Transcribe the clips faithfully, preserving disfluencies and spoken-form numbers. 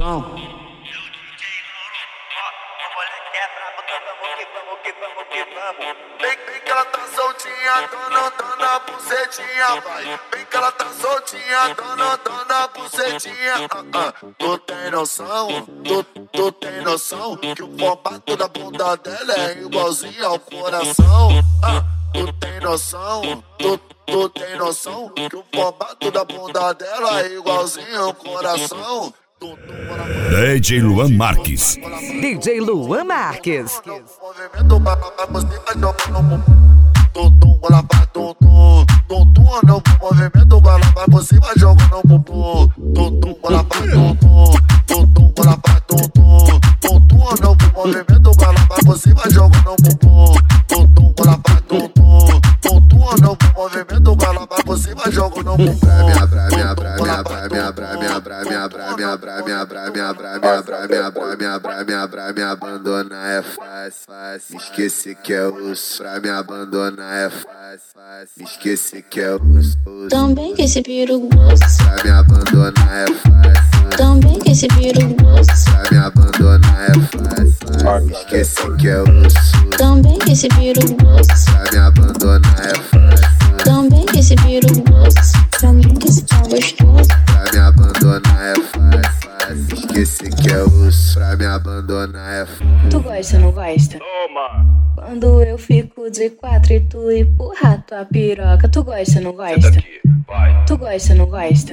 coração. Vem, vem que ela tá soltinha, dona, dona, bucetinha, vai. Vem que ela tá soltinha, dona, dona, bucetinha. Ah, ah. Tu tem noção, tu, tu tem noção que o formato da bunda dela é igualzinho ao coração. Ah, tu tem noção, tu, tu tem noção que o formato da bunda dela é igualzinho ao coração. D J Luan Marques. D J Luan Marques. Movimento pra você vai jogando tum-tum, ela vai tum-tum, tum-tum, no movimento ela vai você vai jogando bumbum, tum-tum, ela vai tum-tum, tum-tum, ela vai tum-tum, tum-tum, no movimento ela vai você vai jogando bumbum, tum-tum, ela vai tum-tum, tum-tum, no movimento ela vai você vai jogando bumbum. Pra minha, pra minha, pra minha, pra minha, pra minha, pra minha, pra minha, pra minha, pra minha, pra minha, pra minha, pra minha, pra me abandonar é fácil, fácil. Esqueci que é osso. Pra me abandonar é fácil, fácil. Esqueci que é osso. Também que esse piru gosto. Pra me abandonar é fácil. Também que esse piru gosto. Pra me abandonar é fácil, fácil. Esqueci que é osso. Também que esse piru gosto. Pra me abandonar é fácil. Também que esse piru gosto. Também que esse pau gostoso. Pra me abandonar é fácil, fácil. Esqueci que é osso. Pra me abandonar é fácil. Tu gosta, não gosta? Toma! Quando eu fico de quatro e tu empurra tua piroca. Tu gosta, não gosta? Senta aqui, vai. Tu gosta, não gosta?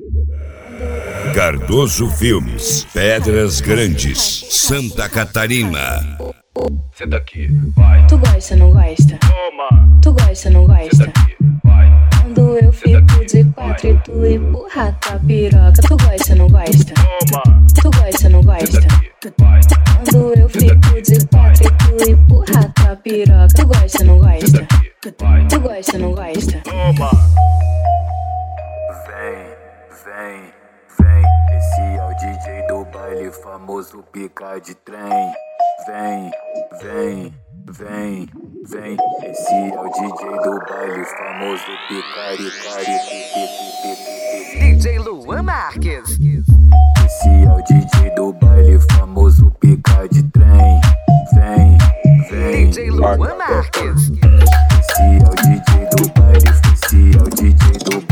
Cardoso Filmes, Pedras Grandes, Santa Catarina. Senta aqui, vai. Tu gosta, não gosta? Toma! Tu gosta, não gosta? Senta aqui, vai. Quando eu fico de quatro e tu empurra tua piroca. Tu gosta, não gosta? Toma! Tu gosta, não gosta? Senta aqui, vai. Quando eu fico de quatro e tu empurra tua piroca. Tu gosta, não Senta gosta? aqui, vai. Tu gosta, não gosta? Toma! Vem, vem, vem. Esse é o D J do baile, famoso pica de trem. Vem, vem, vem, vem. Esse é o D J do baile, famoso picari, cari, D J Luan Marques. Esse é o D J do baile, famoso pica de trem. Vem, vem. D J Luan Marques. Esse é o D J do baile, esse é o D J do